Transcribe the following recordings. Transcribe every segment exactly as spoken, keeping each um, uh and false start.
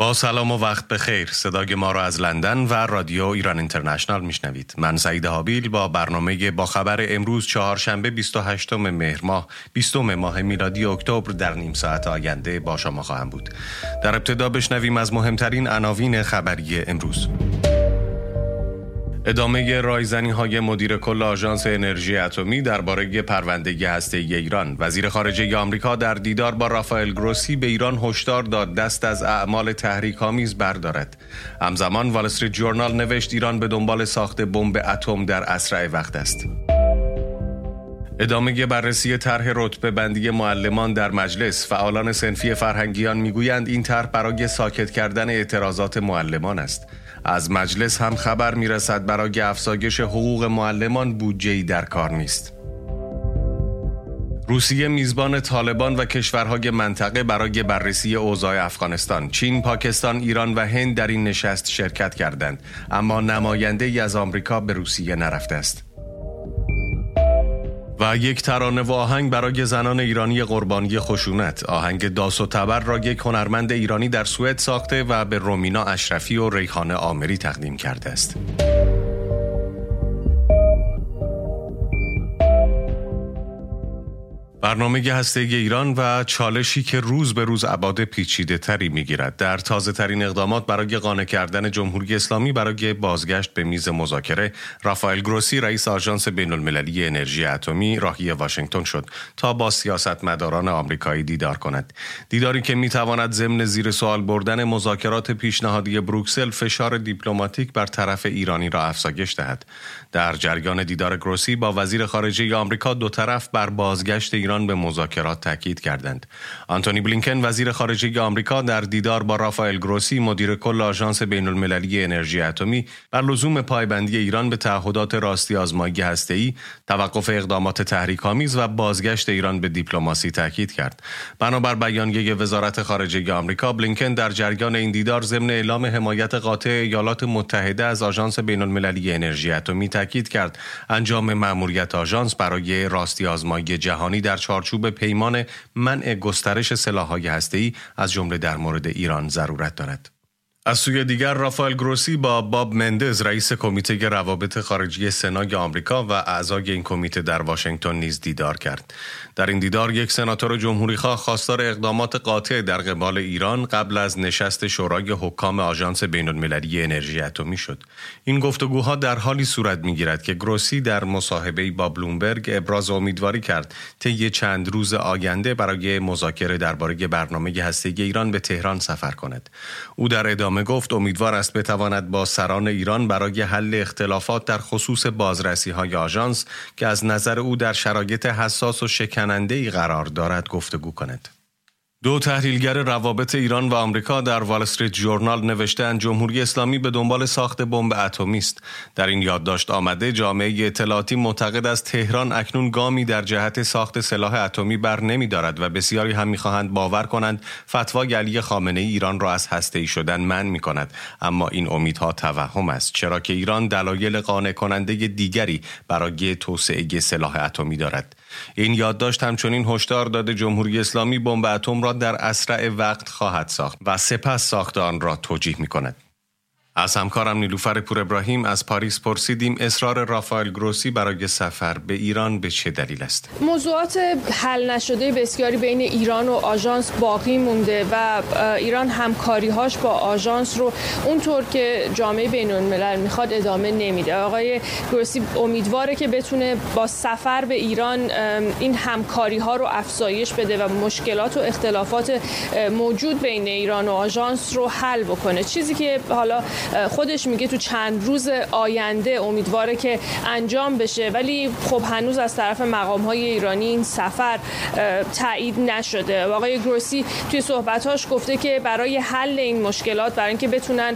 با سلام و وقت بخیر. صدای ما را از لندن و رادیو ایران اینترنشنال میشنوید. من سعید حابیل با برنامه با خبر امروز چهارشنبه بیست و هشتم مهر ماه بیستم ماه میلادی اکتبر در نیم ساعت آینده با شما خواهم بود. در ابتدا بشنویم از مهمترین عناوین خبری امروز. ادامه رایزنی‌های مدیر کل آژانس انرژی اتمی درباره پرونده هسته‌ای ایران. وزیر خارجه آمریکا در دیدار با رافائل گروسی به ایران هشدار داد دست از اعمال تحریک‌آمیز بردارد. همزمان وال استریت ژورنال نوشت ایران به دنبال ساخت بمب اتم در اسرع وقت است. ادامه بررسی طرح رتبه بندی معلمان در مجلس. فعالان صنفی فرهنگیان میگویند این طرح برای ساکت کردن اعتراضات معلمان است. از مجلس هم خبر میرسد برای افزایش حقوق معلمان بودجه‌ای در کار نیست. روسیه میزبان طالبان و کشورهای منطقه برای بررسی اوضاع افغانستان. چین، پاکستان، ایران و هند در این نشست شرکت کردند، اما نماینده‌ای از آمریکا به روسیه نرفته است. و یک ترانه و آهنگ برای زنان ایرانی قربانی خشونت. آهنگ داس و تبر را یک هنرمند ایرانی در سوئد ساخته و به رومینا اشرفی و ریحانه آمری تقدیم کرده است. برنامه هسته‌ای ایران و چالشی که روز به روز ابعاد پیچیده تری میگیرد. در تازه ترین اقدامات برای قانع کردن جمهوری اسلامی برای بازگشت به میز مذاکره، رافائل گروسی رئیس آژانس بین المللی انرژی اتمی راهی واشنگتن شد تا با سیاستمداران آمریکایی دیدار کند. دیداری که میتواند ضمن زیر سوال بردن مذاکرات پیشنهادی بروکسل فشار دیپلماتیک بر طرف ایرانی را افزایش دهد. در جریان دیدار گروسی با وزیر خارجه آمریکا دو طرف بر بازگشت ایران به مذاکرات تاکید کردند. آنتونی بلینکن وزیر خارجه آمریکا در دیدار با رافائل گروسی مدیر کل آژانس بین المللی انرژی اتمی بر لزوم پایبندی ایران به تعهدات راستی آزمایی هسته‌ای، توقف اقدامات تحریک‌آمیز و بازگشت ایران به دیپلماسی تاکید کرد. بنابر بیانیه وزارت خارجه آمریکا، بلینکن در جریان این دیدار ضمن اعلام حمایت قاطع ایالات متحده از آژانس بین المللی انرژی اتمی تاکید کرد انجام مأموریت آژانس برای راستی آزمایی جهانی در چارچوب پیمان منع گسترش سلاح‌های هسته‌ای از جمله در مورد ایران ضرورت دارد. از سوی دیگر رافائل گروسی با باب مندز رئیس کمیته روابط خارجی سنای آمریکا و اعضای این کمیته در واشنگتن نیز دیدار کرد. در این دیدار یک سناتور جمهوریخواه خواستار اقدامات قاطع در قبال ایران قبل از نشست شورای حکام آژانس بین المللی انرژی اتمی شد. این گفتگوها در حالی صورت می‌گیرد که گروسی در مصاحبه‌ای با بلومبرگ ابراز امیدواری کرد طی چند روز آینده برای مذاکره درباره برنامه هسته‌ای ایران به تهران سفر کند. او در ادامه گفت امیدوار است بتواند با سران ایران برای حل اختلافات در خصوص بازرسی‌های آژانس که از نظر او در شرایط حساس و شکننده‌ای قرار دارد گفتگو کند. دو تحلیلگر روابط ایران و آمریکا در وال استریت ژورنال نوشتند جمهوری اسلامی به دنبال ساخت بمب اتمی است. در این یادداشت آمده جامعه اطلاعاتی معتقد است تهران اکنون گامی در جهت ساخت سلاح اتمی بر نمی‌دارد و بسیاری هم می‌خواهند باور کنند فتوای علی خامنه‌ای ایران را از هسته‌ای شدن منع می‌کند، اما این امیدها توهم است، چرا که ایران دلایل قانع کننده دیگری برای توسعه سلاح اتمی دارد. این یادداشت همچنین هشدار داده جمهوری اسلامی بمب اتم را در اسرع وقت خواهد ساخت و سپس ساخت آن را توجیه می‌کند. از همکارم نیلوفر پور ابراهیم از پاریس پرسیدیم اصرار رافائل گروسی برای سفر به ایران به چه دلیل است؟ موضوعات حل نشده بسیاری بین ایران و آژانس باقی مونده و ایران همکاری‌هاش با آژانس رو اونطور که جامعه بین‌الملل میخواد ادامه نمیده. آقای گروسی امیدواره که بتونه با سفر به ایران این همکاری‌ها رو افزایش بده و مشکلات و اختلافات موجود بین ایران و آژانس رو حل بکنه. چیزی که حالا خودش میگه تو چند روز آینده امیدواره که انجام بشه، ولی خب هنوز از طرف مقام‌های ایرانی این سفر تایید نشده. آقای گروسی توی صحبت‌هاش گفته که برای حل این مشکلات، برای اینکه بتونن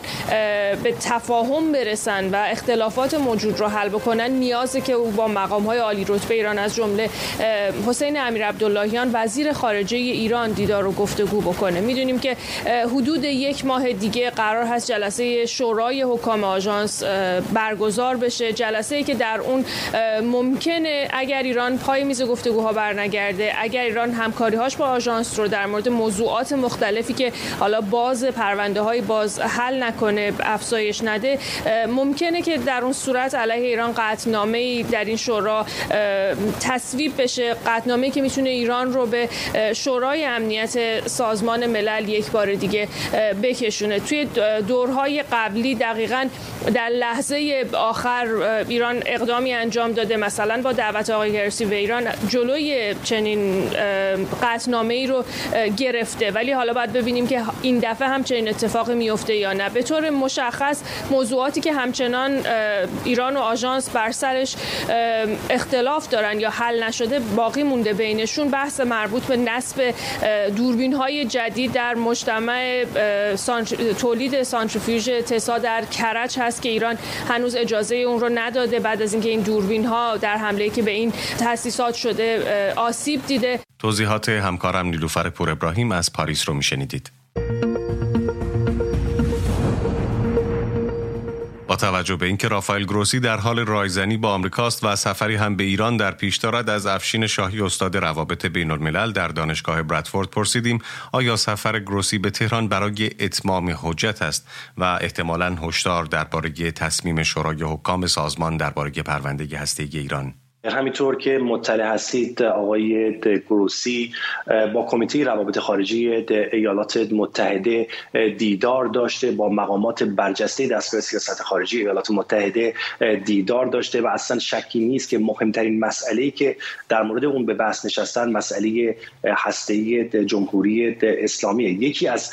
به تفاهم برسن و اختلافات موجود رو حل بکنن، نیازه که او با مقام‌های عالی رتبه ایران از جمله حسین امیرعبداللهیان وزیر خارجه ایران دیدار و گفتگو بکنه. میدونیم که حدود یک ماه دیگه قرار هست جلسه شورای حکام آژانس برگزار بشه، جلسه‌ای که در اون ممکنه اگر ایران پای میز گفتگوها برنگرده، اگر ایران همکاری‌هاش با آژانس رو در مورد موضوعات مختلفی که حالا باز پرونده‌های باز حل نکنه، افزایش نده، ممکنه که در اون صورت علیه ایران قطعنامه‌ای در این شورا تصویب بشه، قطعنامه‌ای که میتونه ایران رو به شورای امنیت سازمان ملل یک بار دیگه بکشونه. توی دورهای قبلی دقیقاً در لحظه آخر ایران اقدامی انجام داده، مثلا با دعوت آقای گرسی به ایران جلوی چنین قطعنامه‌ای رو گرفته، ولی حالا باید ببینیم که این دفعه هم چنین اتفاقی میفته یا نه. به طور مشخص موضوعاتی که همچنان ایران و آژانس بر سرش اختلاف دارن یا حل نشده باقی مونده بینشون، بحث مربوط به نصب دوربین‌های جدید در مجتمع تولید سانتریفیوژ تسا در کرج هست که ایران هنوز اجازه اون رو نداده بعد از اینکه این دوربین‌ها در حمله‌ای که به این تأسیسات شده آسیب دیده. توضیحات همکارم نیلوفر پور ابراهیم از پاریس رو میشنیدید. با توجه به اینکه رافائل گروسی در حال رایزنی با آمریکاست و سفری هم به ایران در پیش دارد، از افشین شاهی استاد روابط بین الملل در دانشگاه برادفورد پرسیدیم آیا سفر گروسی به تهران برای اتمام حجت است و احتمالاً هشدار درباره تصمیم شورای حکام سازمان درباره پرونده هسته‌ای ایران. همینطور که مطلع هستید آقای گروسی با کمیته روابط خارجی ایالات متحده دیدار داشته، با مقامات برجسته دستگاه سیاست خارجی ایالات متحده دیدار داشته و اصلا شکی نیست که مهمترین مسئله‌ای که در مورد اون به بحث نشستن مسئله هسته‌ای جمهوری اسلامی. یکی از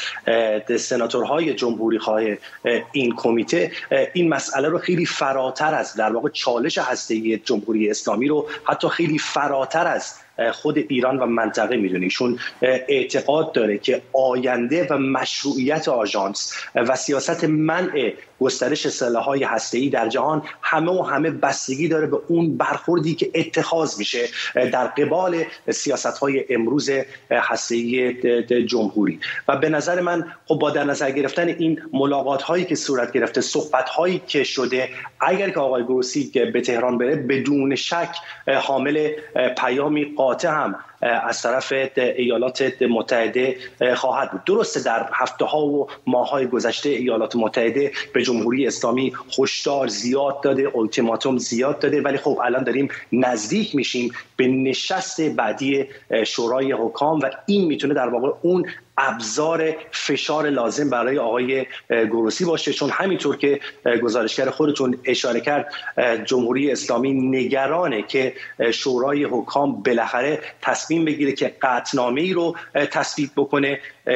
سناتورهای جمهوری خواه این کمیته این مسئله رو خیلی فراتر از در واقع چالش هسته‌ای جمهوری اسلامی رو حتی خیلی فراتر از خود ایران و منطقه میدونه. ایشون اعتقاد داره که آینده و مشروعیت آژانس و سیاست منع گسترش سلاح‌های هسته‌ای در جهان همه و همه بستگی داره به اون برخوردی که اتخاذ میشه در قبال سیاست‌های امروز هسته‌ای جمهوری. و به نظر من خب با در نظر گرفتن این ملاقات‌هایی که صورت گرفته، صحبت‌هایی که شده، اگر که آقای گروسی به تهران بره بدون شک حامل پیامی قاطع هم از طرف ایالات متحده خواهد بود. درسته در هفته ها و ماه های گذشته ایالات متحده به جمهوری اسلامی هشدار زیاد داده، التیماتوم زیاد داده، ولی خب الان داریم نزدیک میشیم به نشست بعدی شورای حکام و این میتونه در واقع اون ابزار فشار لازم برای آقای گروسی باشه، چون همینطور که گزارشگر خودتون اشاره کرد جمهوری اسلامی نگرانه که شورای حکام بالاخره تصمیم بگیره که قطعنامه‌ای رو تصویب بکنه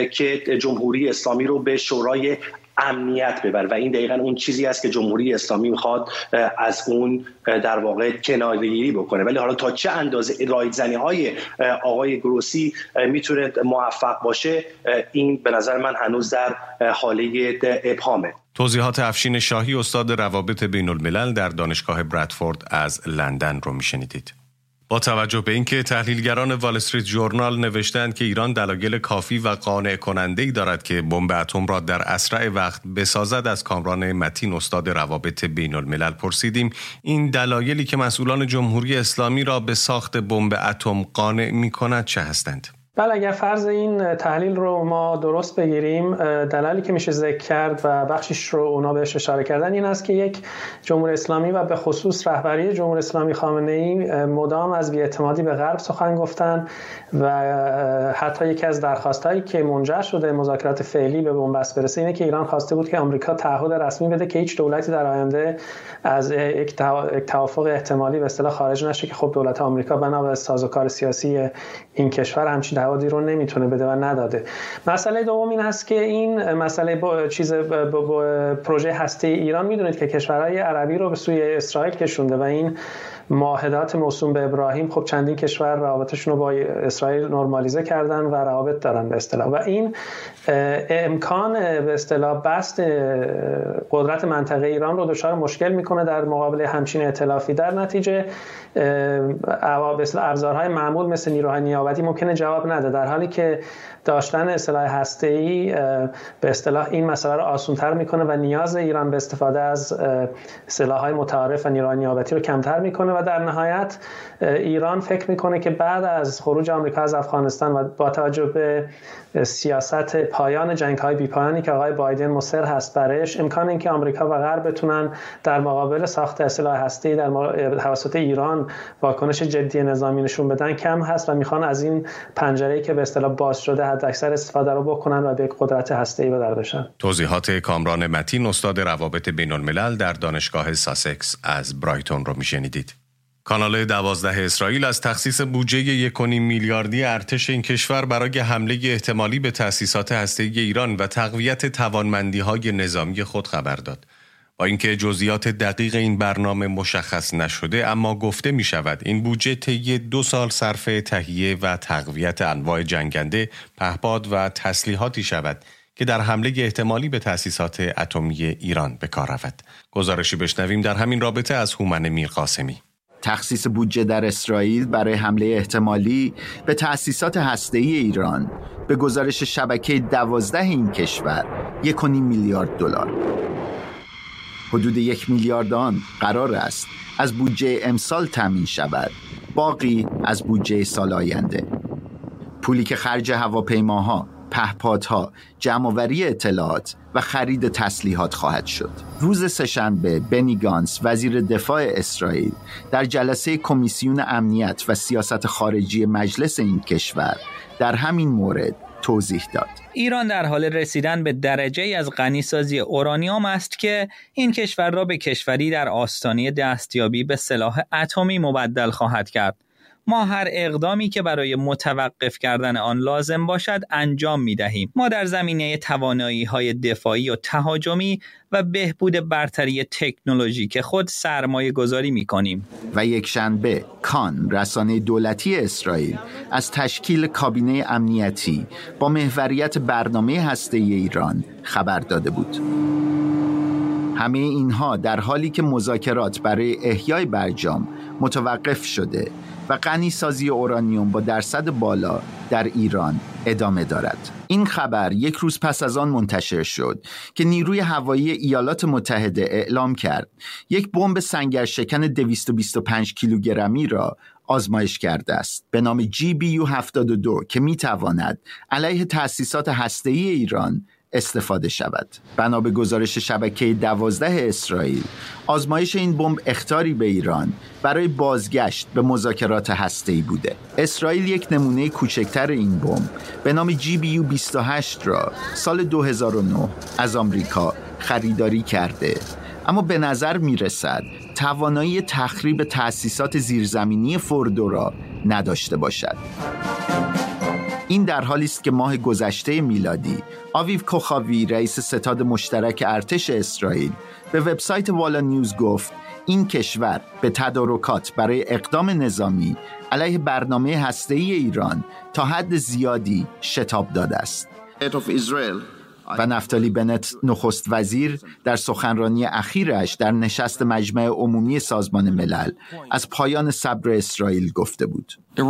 که جمهوری اسلامی رو به شورای امنیت ببر و این دقیقاً اون چیزی است که جمهوری اسلامی میخواد از اون در واقع کناره‌گیری بکنه. ولی حالا تا چه اندازه رایزنی‌های آقای گروسی میتونه موفق باشه این به نظر من هنوز در حاله ابهامه. توضیحات افشین شاهی استاد روابط بین الملل در دانشگاه برادفورد از لندن رو میشنیدید. با توجه به اینکه تحلیلگران وال استریت ژورنال نوشتند که ایران دلایل کافی و قانع کننده‌ای دارد که بمب اتم را در اسرع وقت بسازد، از کامران متین استاد روابط بین الملل پرسیدیم این دلایلی که مسئولان جمهوری اسلامی را به ساخت بمب اتم قانع می‌کند چه هستند؟ بله، اگر فرض این تحلیل رو ما درست بگیریم، دلایلی که میشه ذکر کرد و بخشش رو اونا بهش اشاره کردن این است که یک، جمهوری اسلامی و به خصوص رهبری جمهوری اسلامی خامنه‌ای مدام از بی‌اعتمادی به غرب سخن گفتن و حتی یکی از درخواستایی که منجر شده مذاکرات فعلی به بنبست برسه اینه که ایران خواسته بود که آمریکا تعهد رسمی بده که هیچ دولتی در آینده از یک توافق احتمالی به اصطلاح خارج نشه که خب دولت آمریکا بنا به سازوکار سیاسی این کشور همچین تعهدی رو نمیتونه بده و نداده. مسئله دوم این هست که این مسئله با چیز با با پروژه هسته ایران میدونید که کشورهای عربی رو به سوی اسرائیل کشونده و این معاهدات موسوم به ابراهیم خب چندین کشور روابطشون رو با اسرائیل نرمالیزه کردن و روابط دارن به اصطلاح و این امکان به اصطلاح بست قدرت منطقه ایران رو دچار مشکل میکنه در مقابل همچین ائتلافی. در نتیجه ابزارهای معمول مثل نیروهای نیابتی ممکنه جواب نده، در حالی که داشتن سلاح هسته‌ای به اصطلاح این مسئله رو آسان‌تر میکنه و نیاز ایران به استفاده از سلاح‌های متعارف و نیروهای نیابتی رو کمتر میکنه و در نهایت ایران فکر میکنه که بعد از خروج آمریکا از افغانستان و با توجه به سیاست پایان جنگ‌های بی‌پایانی که آقای بایدن مصر هست برایش، امکان اینکه آمریکا و غرب بتونن در مقابل ساخت سلاح هسته‌ای در توسط ایران واکنش جدی نظامی نشون بدن کم هست و میخوان از این پنجره‌ای که به اصطلاح باز شده حداکثر استفاده رو بکنن و به قدرت هسته‌ای بدربشن. توضیحات کامران متین، استاد روابط بین‌الملل در دانشگاه ساسکس از برایتون رو میشنیدید. کانال دوازده اسرائیل از تخصیص بودجه یک و نیم میلیاردی ارتش این کشور برای حمله احتمالی به تأسیسات هسته‌ای ایران و تقویت توانمندی‌های نظامی خود خبر داد. با اینکه جزئیات دقیق این برنامه مشخص نشده، اما گفته می شود این بودجه طی دو سال صرف تهیه و تقویت انواع جنگنده، پهپاد و تسلیحاتی شود که در حمله احتمالی به تأسیسات اتمی ایران به کار رود. گزارشی بشنویم در همین رابطه از هومن میرقاسمی. تخصیص بودجه در اسرائیل برای حمله احتمالی به تأسیسات هسته‌ای ایران به گزارش شبکه دوازده این کشور یک و نیم میلیارد دلار. حدود یک میلیارد آن قرار است از بودجه امسال تامین شود، باقی از بودجه سال آینده. پولی که خرج هواپیماها، پهپادها، جمع‌آوری اطلاعات و خرید تسلیحات خواهد شد. روز سه‌شنبه بنی گانس وزیر دفاع اسرائیل در جلسه کمیسیون امنیت و سیاست خارجی مجلس این کشور در همین مورد توضیح داد. ایران در حال رسیدن به درجه‌ای از غنیسازی اورانیوم است که این کشور را به کشوری در آستانه دستیابی به سلاح اتمی مبدل خواهد کرد. ما هر اقدامی که برای متوقف کردن آن لازم باشد انجام می‌دهیم. ما در زمینه توانایی‌های دفاعی و تهاجمی و بهبود برتری تکنولوژیک خود سرمایه گذاری می‌کنیم. و یک شنبه کان، رسانه دولتی اسرائیل، از تشکیل کابینه امنیتی با محوریت برنامه هسته‌ای ایران خبر داده بود. همه اینها در حالی که مذاکرات برای احیای برجام متوقف شده و غنیسازی اورانیوم با درصد بالا در ایران ادامه دارد. این خبر یک روز پس از آن منتشر شد که نیروی هوایی ایالات متحده اعلام کرد یک بمب سنگرشکن دویست و بیست و پنج کیلوگرمی را آزمایش کرده است به نام جی بی یو هفتاد و دو که میتواند علیه تأسیسات هسته‌ای ایران استفاده شود. بنا به گزارش شبکه دوازده اسرائیل، آزمایش این بمب اخطاری به ایران برای بازگشت به مذاکرات هسته‌ای بوده. اسرائیل یک نمونه کوچکتر این بمب به نام جی بی یو بیست و هشت را سال دو هزار و نه از آمریکا خریداری کرده، اما به نظر می رسد توانایی تخریب تأسیسات زیرزمینی فوردو را نداشته باشد. این در حالی است که ماه گذشته میلادی آویو کوخاوی، رئیس ستاد مشترک ارتش اسرائیل، به وبسایت والا نیوز گفت این کشور به تدارکات برای اقدام نظامی علیه برنامه هسته‌ای ایران تا حد زیادی شتاب داده است. و نفتالی بنت، نخست وزیر، در سخنرانی اخیرش در نشست مجمع عمومی سازمان ملل از پایان صبر اسرائیل گفته بود.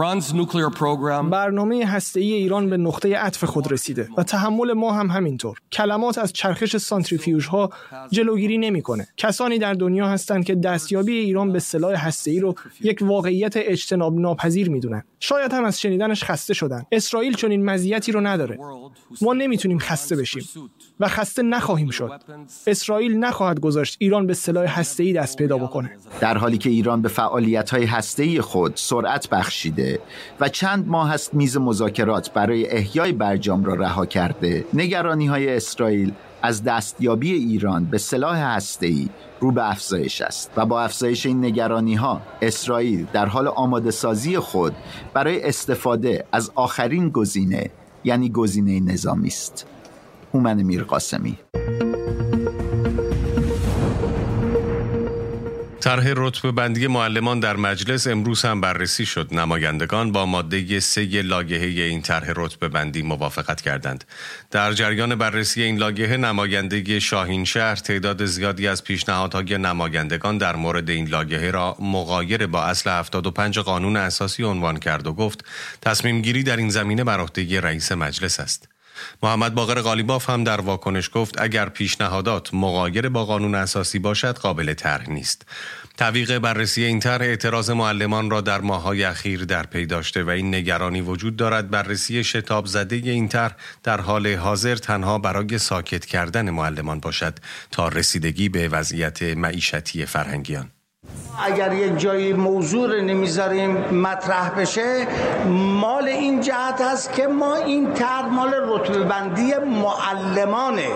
برنامه هسته‌ای ایران به نقطه عطف خود رسیده و تحمل ما هم همینطور. کلمات از چرخش سانتریفیوژها جلوگیری نمی‌کنه. کسانی در دنیا هستند که دستیابی ایران به سلاح هسته‌ای رو یک واقعیت اجتناب ناپذیر می‌دونن. شاید هم از شنیدنش خسته شدن. اسرائیل چنین مزیتی رو نداره. ما نمیتونیم خسته بشیم و خسته نخواهیم شد. اسرائیل نخواهد گذاشت ایران به سلاح هسته‌ای دست پیدا بکنه. در حالی که ایران به فعالیت‌های هسته‌ای خود سرعت بخشیده و چند ماه است میز مذاکرات برای احیای برجام را رها کرده، نگرانی‌های اسرائیل از دستیابی ایران به سلاح هسته‌ای رو به افزایش است و با افزایش این نگرانی‌ها اسرائیل در حال آماده سازی خود برای استفاده از آخرین گزینه، یعنی گزینه نظامی است. هومن میرقاسمی. طرح رتبه بندی معلمان در مجلس امروز هم بررسی شد. نمایندگان با ماده سه لایحه این طرح رتبه بندی موافقت کردند. در جریان بررسی این لایحه نماینده شاهینشهر تعداد زیادی از پیشنهادهای نمایندگان در مورد این لایحه را مغایر با اصل هفتاد و پنج قانون اساسی عنوان کرد و گفت تصمیم گیری در این زمینه بر عهده رئیس مجلس است. محمد باقر قالیباف هم در واکنش گفت اگر پیشنهادات مغایر با قانون اساسی باشد قابل طرح نیست. تعویق بررسی این طرح اعتراض معلمان را در ماه‌های اخیر در پی داشته و این نگرانی وجود دارد بررسی شتاب زده این طرح در حال حاضر تنها برای ساکت کردن معلمان باشد تا رسیدگی به وضعیت معیشتی فرهنگیان. اگر یک جایی موضوع رو نمیذاریم مطرح بشه، مال این جهت هست که ما این طرح مال رتبه بندی معلمانه.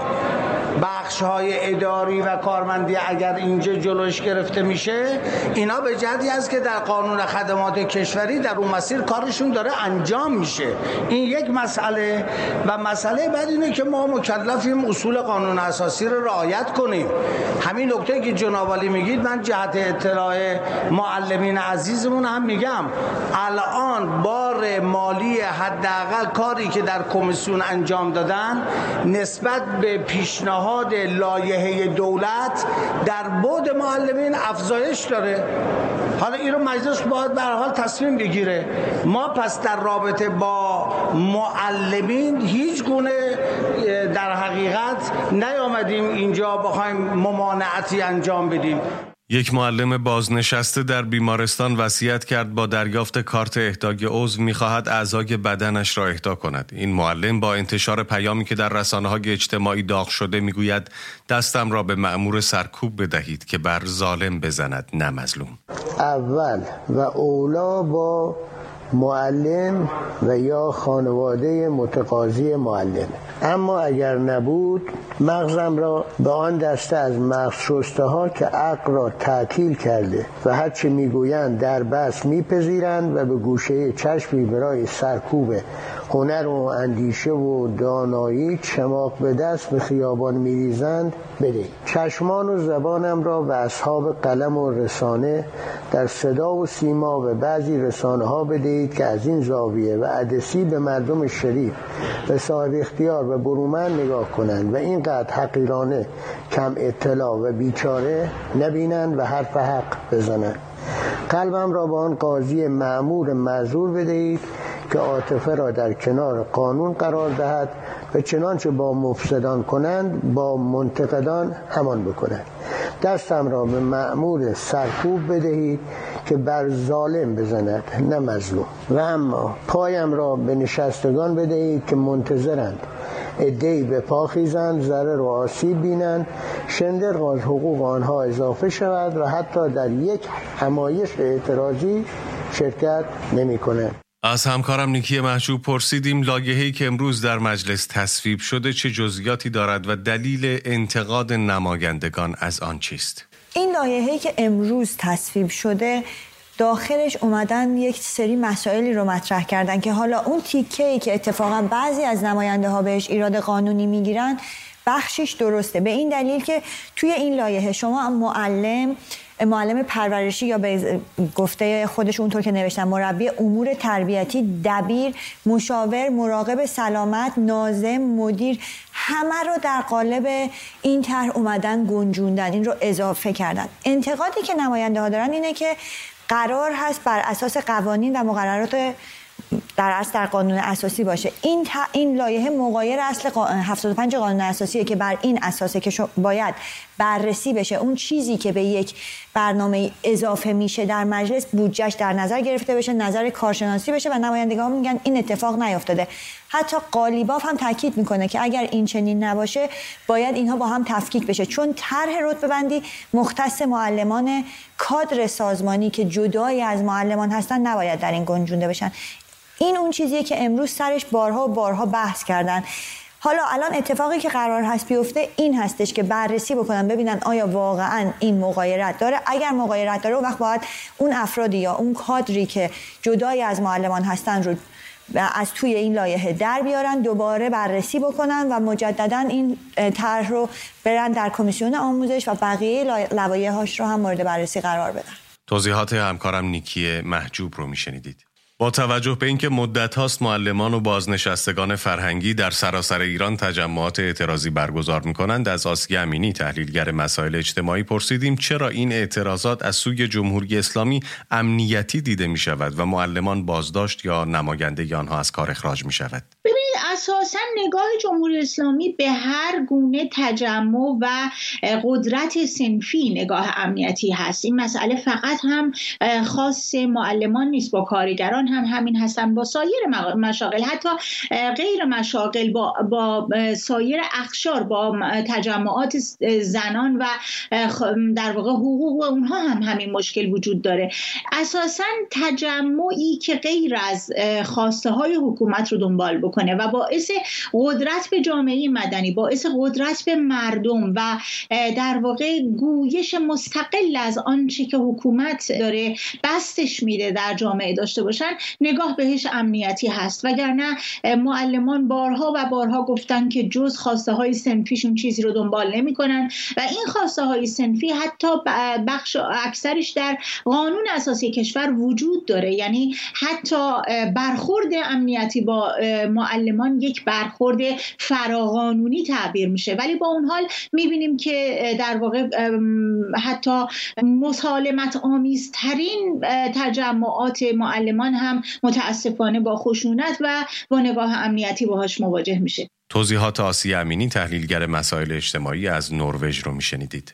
بخش‌های اداری و کارمندی اگر اینجا جلوش گرفته میشه، اینا به جهتی هست که در قانون خدمات کشوری در اون مسیر کارشون داره انجام میشه. این یک مسئله. و مسئله بعد اینه که ما مکلفیم اصول قانون اساسی رو رعایت کنیم. همین نکته که جناب عالی میگید، من جهت اطلاع معلمین عزیزمون هم میگم، الان بار مالی حداقل کاری که در کمیسیون انجام دادن نسبت به پیشنهاد لایحه دولت در بعد معلمین افزایش داره. حالا این رو مجلس باید به هر حال تصمیم بگیره. ما پس در رابطه با معلمین هیچ گونه در حقیقت نیامدیم اینجا بخوایم ممانعتی انجام بدیم. یک معلم بازنشسته در بیمارستان وصیت کرد با دریافت کارت اهدای عضو می‌خواهد اعضای بدنش را اهدا کند. این معلم با انتشار پیامی که در رسانه‌های اجتماعی داغ شده میگوید دستم را به مأمور سرکوب بدهید که بر ظالم بزند نه مظلوم. اول و اولا با معلم و یا خانواده متقاضی معلم. اما اگر نبود، مغزم را به آن دسته از مغز شسته ها که عقل را تعطیل کرده و هرچه میگویند در بس میپذیرند و به گوشه چشمی برای سرکوب هنر و اندیشه و دانایی چماق به دست به خیابان میریزند بده. چشمان و زبانم را به اصحاب قلم و رسانه در صدا و سیما و بعضی رسانه ها بدهید که از این زاویه و عدسی به مردم شریف به صاحب اختیار و برومند نگاه کنند و اینقدر حقیرانه کم اطلاع و بیچاره نبینند و حرف حق بزنند. قلبم را با آن قاضی مأمور معذور بدهید که عاطفه را در کنار قانون قرار دهد و چنانچه با مفسدان کنند با منتقدان همان بکنند. دستم را به مأمور سرکوب بدهید که بر ظالم بزند نه مظلوم. و اما پایم را به نشستگان بدهید که منتظرند عده‌ای به پا خیزند، ضرر و آسیب بینند، شندر از حقوق آنها اضافه شود و حتی در یک همایش اعتراضی شرکت نمی کنند. از همکارم نیکی محجوب پرسیدیم لایحه‌ای که امروز در مجلس تصویب شده چه جزئیاتی دارد و دلیل انتقاد نمایندگان از آن چیست؟ این لایحه‌ای که امروز تصویب شده داخلش اومدن یک سری مسائلی رو مطرح کردن که حالا اون تیکه‌ای که اتفاقا بعضی از نماینده ها بهش ایراد قانونی میگیرن بخشش درسته، به این دلیل که توی این لایحه شما معلم معلم پرورشی یا به گفته خودش اونطور که نوشتن مربی امور تربیتی، دبیر، مشاور، مراقب سلامت، ناظم، مدیر، همه رو در قالب این طرح اومدن گنجوندن، این رو اضافه کردن. انتقادی که نماینده ها دارن اینه که قرار هست بر اساس قوانین و مقررات در اصل در قانون اساسی باشه. این تا این لایحه مغایر اصل هفتاد و پنج قانون اساسیه که بر این اساسه که باید بررسی بشه اون چیزی که به یک برنامه اضافه میشه در مجلس بودجهش در نظر گرفته بشه، نظر کارشناسی بشه و نمایندگان میگن این اتفاق نیفتاده. حتی قالیباف هم تاکید میکنه که اگر این چنین نباشه باید اینها با هم تفکیک بشه، چون طرح رتبه بندی مختص معلمان کادر سازمانی که جدایی از معلمان هستن نباید در این گنجونده بشن. این اون چیزیه که امروز سرش بارها و بارها بحث کردن. حالا الان اتفاقی که قرار هست بیفته این هستش که بررسی بکنن ببینن آیا واقعا این مغایرت داره. اگر مغایرت داره اون وقت باید اون افرادی یا اون کادری که جدای از معلمان هستن رو از توی این لایحه در بیارن، دوباره بررسی بکنن و مجددا این طرح رو برن در کمیسیون آموزش و بقیه لوایح‌هاش رو هم مورد بررسی قرار بدن. توضیحات همکارم نیکی محجوب رو میشنیدید. با توجه به اینکه مدت هاست معلمان و بازنشستگان فرهنگی در سراسر ایران تجمعات اعتراضی برگزار می‌کنند، از آسیه امینی تحلیلگر مسائل اجتماعی پرسیدیم چرا این اعتراضات از سوی جمهوری اسلامی امنیتی دیده می‌شود و معلمان بازداشت یا نماینده آنها از کار اخراج می‌شود. اساساً نگاه جمهوری اسلامی به هر گونه تجمع و قدرت صنفی نگاه امنیتی هست. این مسئله فقط هم خاص معلمان نیست، با کارگران هم همین هستن، با سایر مشاغل، حتی غیر مشاغل، با, با سایر اقشار، با تجمعات زنان و در واقع حقوق اونها هم همین مشکل وجود داره. اساساً تجمعی که غیر از خواسته های حکومت رو دنبال بکنه و باعث قدرت به جامعه مدنی، باعث قدرت به مردم و در واقع گویش مستقل از آنچه که حکومت داره بستش میده در جامعه داشته باشن، نگاه بهش امنیتی هست. وگرنه معلمان بارها و بارها گفتن که جز خواسته های صنفیشون چیزی رو دنبال نمی کنن و این خواسته های صنفی حتی بخش اکثرش در قانون اساسی کشور وجود داره. یعنی حتی برخورد امنیتی با معلمان یک برخورد فراقانونی تعبیر میشه، ولی با اون حال میبینیم که در واقع حتی مسالمت آمیزترین تجمعات معلمان هم متاسفانه با خشونت و با نگاه امنیتی باهاش مواجه میشه. توضیحات آسیه امینی تحلیلگر مسائل اجتماعی از نروژ رو میشنیدید.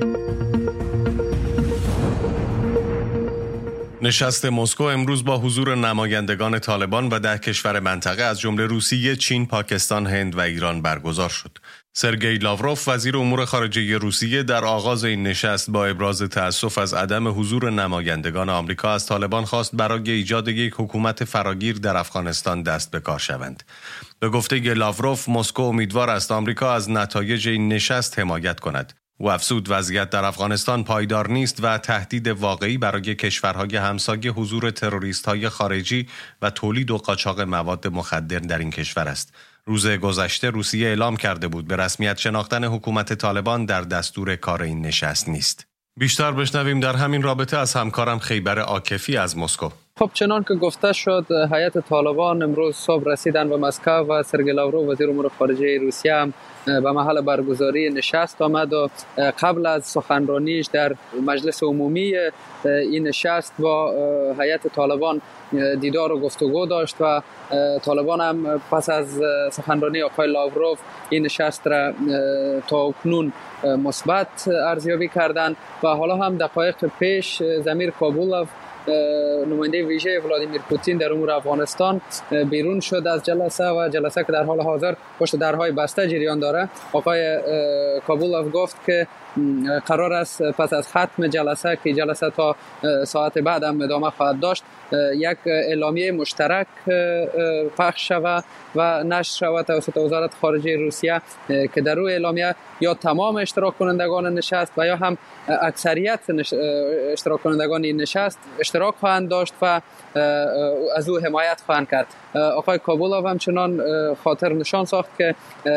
نشست مسکو امروز با حضور نمایندگان طالبان و ده کشور منطقه از جمله روسیه، چین، پاکستان، هند و ایران برگزار شد. سرگئی لاوروف وزیر امور خارجه روسیه در آغاز این نشست با ابراز تأسف از عدم حضور نمایندگان آمریکا از طالبان خواست برای ایجاد یک حکومت فراگیر در افغانستان دست به کار شوند. به گفته لاوروف، مسکو امیدوار است آمریکا از نتایج این نشست حمایت کند. او افزود وضعیت در افغانستان پایدار نیست و تهدید واقعی برای کشورهای همسایه حضور تروریست‌های خارجی و تولید و قاچاق مواد مخدر در این کشور است. روز گذشته روسیه اعلام کرده بود به رسمیت شناختن حکومت طالبان در دستور کار این نشست نیست. بیشتر بشنویم در همین رابطه از همکارم خیبر عاکفی از مسکو. خب چنان که گفته شد، هیئت طالبان امروز صبح رسیدن به مسکو و سرگئی لاوروف وزیر امور خارجه روسیه هم به محل برگزاری نشست آمد و قبل از سخنرانیش در مجلس عمومی این نشست با هیئت طالبان دیدار و گفتگو داشت و طالبان هم پس از سخنرانی آقای لاوروف این نشست را تا اکنون مثبت ارزیابی کردند و حالا هم دقایق پیش زمیر کابولوف نماینده ویژه ولادیمیر پوتین در امور افغانستان بیرون شد از جلسه و جلسه که در حال حاضر پشت درهای بسته جریان داره. آقای کابولوف گفت که قرار است پس از ختم جلسه که جلسه تا ساعت بعد هم ادامه خواهد داشت یک اعلامیه مشترک پخش شود و نشر شود توسط وزارت خارجه روسیه که در روی اعلامیه یا تمام اشتراک کنندگان نشست و یا هم اکثریت اشتراک کنندگان این نشست اشتراک خواهند داشت و از او حمایت خواهند کرد. آقای کابولوف همچنان خاطر نشان ساخت که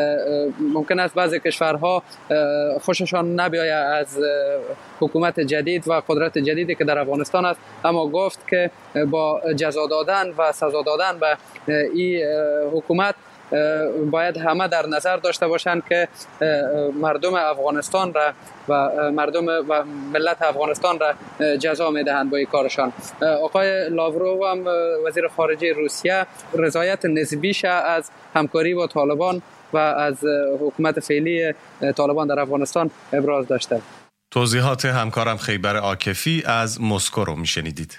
ممکن است بعضی کشورها خوششان نبیاید از حکومت جدید و قدرت جدیدی که در افغانستان است، اما گفت که با جزا دادن و سزا دادن به این حکومت باید همه در نظر داشته باشند که مردم افغانستان را و مردم و ملت افغانستان را جزا میدهند با این کارشان. آقای لاوروف هم وزیر خارجه روسیه رضایت نسبیش از همکاری با طالبان و از حکومت فعلی طالبان در افغانستان ابراز داشته. توضیحات همکارم خیبر عاکفی از مسکو رو میشنیدید.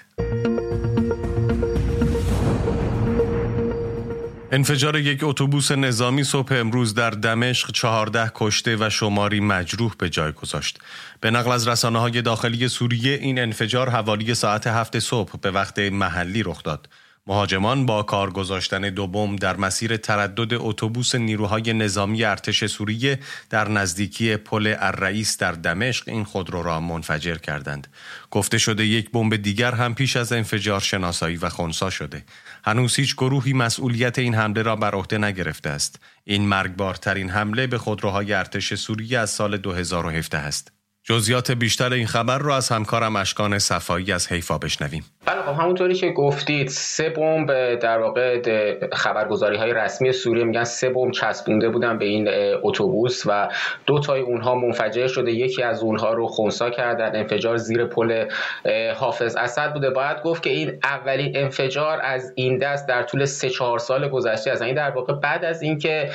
انفجار یک اتوبوس نظامی صبح امروز در دمشق چهارده کشته و شماری مجروح به جای گذاشت. به نقل از رسانه‌های داخلی سوریه این انفجار حوالی ساعت هفت صبح به وقت محلی رخ داد. مهاجمان با کار گذاشتن دو بمب در مسیر تردد اتوبوس نیروهای نظامی ارتش سوریه در نزدیکی پل الرئیس در دمشق این خودرو را منفجر کردند. گفته شده یک بمب دیگر هم پیش از انفجار شناسایی و خنثی شده. هنوز هیچ گروهی مسئولیت این حمله را بر عهده نگرفته است. این مرگبارترین حمله به خودروهای ارتش سوریه از سال دو هزار و هفده است. جزئیات بیشتر این خبر را از همکارم اشکان صفایی از حیفا بشنویم. بله خب همونطوری که گفتید سه بمب در واقع خبرگزاری‌های رسمی سوریه میگن سه بمب چسبونده بودن به این اتوبوس و دو تای اونها منفجر شده، یکی از اونها رو خنثی کردن. انفجار زیر پل حافظ اسد بوده. باید گفت که این اولین انفجار از این دست در طول سه چهار سال گذشته است. این در واقع بعد از اینکه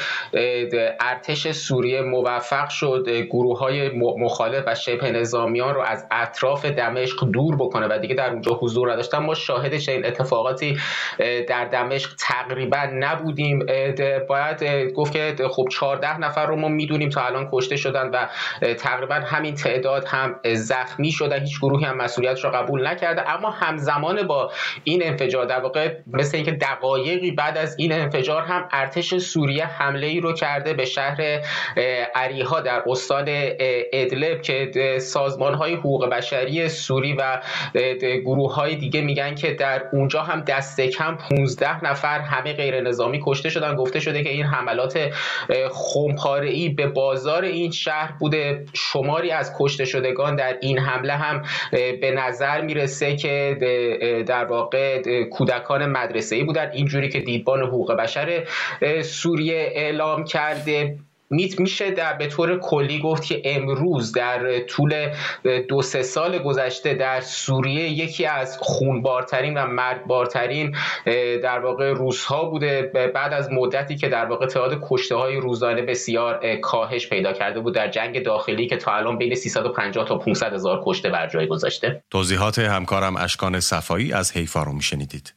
ارتش سوریه موفق شد گروه‌های مخالف و شبه نظامیان رو از اطراف دمشق دور بکنه و دیگه در اونجا حضور نداشتن، ما شاهد این اتفاقاتی در دمشق تقریبا نبودیم. باید گفت که خب چهارده نفر رو ما میدونیم تا الان کشته شدن و تقریبا همین تعداد هم زخمی شدن. هیچ گروهی هم مسئولیتش رو قبول نکرده. اما همزمان با این انفجار در واقع مثل اینکه دقایقی بعد از این انفجار هم ارتش سوریه حمله ای رو کرده به شهر اریحا در استان ادلب که سازمان‌های حقوق بشری سوری و گروه‌های دیگه میگن که در اونجا هم دست کم پانزده نفر همه غیر نظامی کشته شدن. گفته شده که این حملات خمپاره‌ای به بازار این شهر بوده. شماری از کشته شدگان در این حمله هم به نظر میرسه که در واقع کودکان مدرسه‌ای بودن، اینجوری که دیدبان حقوق بشر سوریه اعلام کرده. میت میشه در به طور کلی گفت که امروز در طول دو سه سال گذشته در سوریه یکی از خونبارترین و مرگبارترین در واقع روزها بوده، بعد از مدتی که در واقع تعداد کشته های روزانه بسیار کاهش پیدا کرده بود در جنگ داخلی که تا الان بین سیصد و پنجاه تا پانصد هزار کشته بر جای گذاشته. توضیحات همکارم اشکان صفایی از حیفا رو میشنیدید.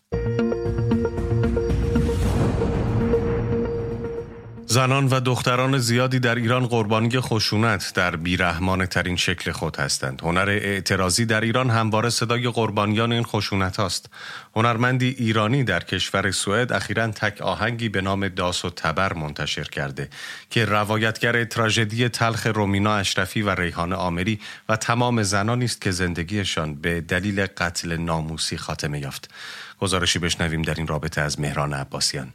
زنان و دختران زیادی در ایران قربانی خشونت در بیرحمانه ترین شکل خود هستند. هنر اعتراضی در ایران همواره صدای قربانیان این خشونت است. هنرمندی ایرانی در کشور سوئد اخیراً تک آهنگی به نام داس و تبر منتشر کرده که روایتگر تراژدی تلخ رومینا اشرفی و ریحانه آمری و تمام زنانی است که زندگیشان به دلیل قتل ناموسی خاتمه یافت. گزارشی بشنویم در این رابطه از مهران عباسیان.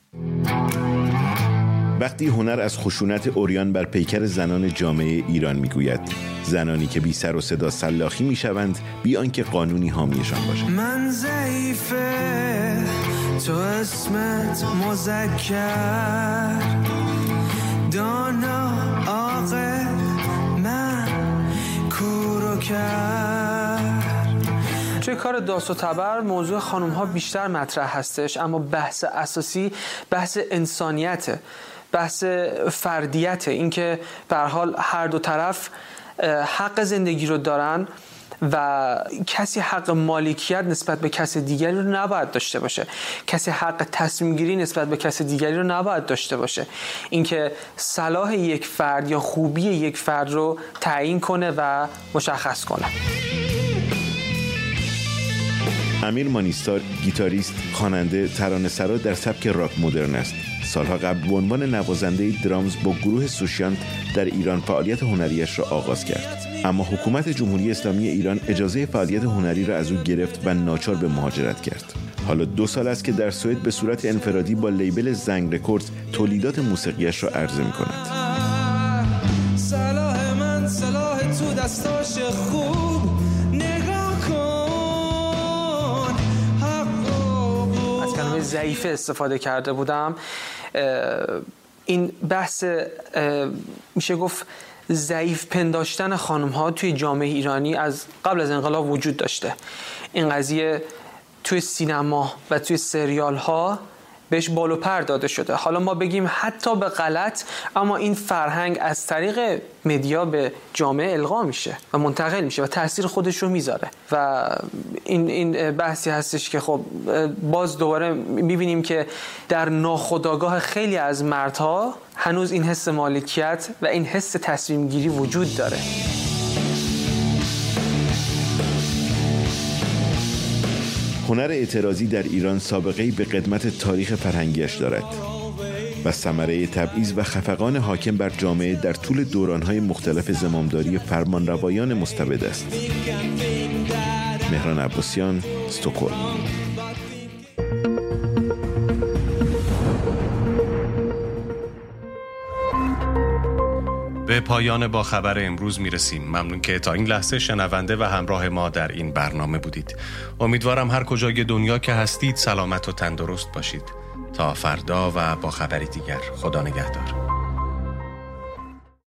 وقتی هنر از خشونت عریان بر پیکر زنان جامعه ایران میگوید، زنانی که بی سر و صدا سلاخی میشوند بی آنکه قانونی حامیشان باشد. من ضعیفه تو اسمت مذکر، دانا عاقل من کوروکر. توی کار داس و تبر موضوع خانم ها بیشتر مطرح هستش، اما بحث اساسی بحث انسانیته، بحث فردیت، اینکه به هر حال هر دو طرف حق زندگی رو دارن و کسی حق مالکیت نسبت به کسی دیگری رو نباید داشته باشه، کسی حق تصمیم گیری نسبت به کسی دیگری رو نباید داشته باشه. اینکه صلاح یک فرد یا خوبی یک فرد رو تعیین کنه و مشخص کنه. امیر مانیستار گیتاریست، خواننده، ترانه‌سرا در سبک راک مدرن است. سالها قبل به عنوان نوازنده درامز با گروه سوشیانت در ایران فعالیت هنریش را آغاز کرد. اما حکومت جمهوری اسلامی ایران اجازه فعالیت هنری را از او گرفت و ناچار به مهاجرت کرد. حالا دو سال است که در سوئد به صورت انفرادی با لیبل زنگ رکوردز تولیدات موسیقیش را عرضه می‌کند. صلاح من صلاح تو دستاش خوب نگاه کن. از کلمه ضعیفه استفاده کرده بودم. این بحث میشه گفت ضعیف پنداشتن خانم ها توی جامعه ایرانی از قبل از انقلاب وجود داشته. این قضیه توی سینما و توی سریال ها بهش بال و پر داده شده. حالا ما بگیم حتی به غلط، اما این فرهنگ از طریق مدیا به جامعه القا میشه و منتقل میشه و تاثیر خودش رو میذاره و این این بحثی هستش که خب باز دوباره میبینیم که در ناخودآگاه خیلی از مردها هنوز این حس مالکیت و این حس تصمیم گیری وجود داره. هنر اعتراضی در ایران سابقه‌ای به قدمت تاریخ فرهنگیش دارد و ثمره تبعیض و خفقان حاکم بر جامعه در طول دوران‌های مختلف زمامداری فرمانروایان مستبد است. مهران عباسیان، استکهلم. به پایان با خبر امروز میرسیم. ممنون که تا این لحظه شنونده و همراه ما در این برنامه بودید. امیدوارم هر کجای دنیا که هستید سلامت و تندرست باشید. تا فردا و با خبری دیگر. خدا نگهدار.